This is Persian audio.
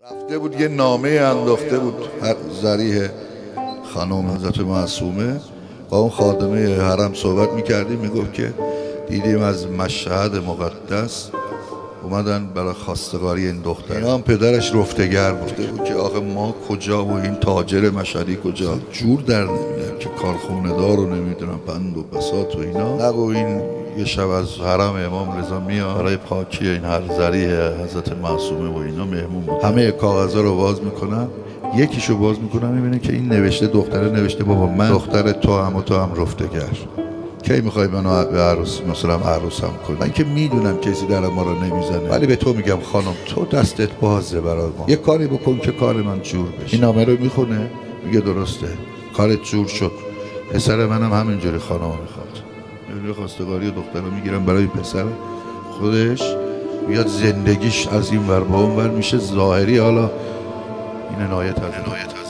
رفته بود یه نامه انداخته بود ذریح خانم حضرت معصومه. با اون خادمه حرم صحبت میکردیم، میگفت که دیدیم از مشهد مقدس اومدن برای خواستگاری این دختر. اینا هم پدرش رفتگر بود که آخه ما کجا و این تاجر مشهدی کجا، جور در نمیاد که کارخونه دار رو نمیدونم بند و بساط و اینا. نگو این یه شب از حرم امام رضا میاد برای پاکی این هر ذریح حضرت معصومه و اینا مهمون بود. همه کاغذا رو باز میکنن، یکیشو باز میکنن میبینه که این نوشته، دختره نوشته بابا من دختر تو هم و تو هم رفتگر، کی میخوای منو به عروس مثلا عروسم کنی؟ من که میدونم کسی در ما رو نمیزنه، ولی به تو میگم خانم تو دستت بازه برای ما، یه کاری بکن که کار من جور بشه. این نامه رو میخونه میگه درسته کارت جور شد، پسر منم همینجوری خانم میخواد. میبینه خواستگاری دختر رو میگیرم برای پسر خودش، بیاد زندگیش از این ور با اون ور میشه ظاهری. حالا این عنایت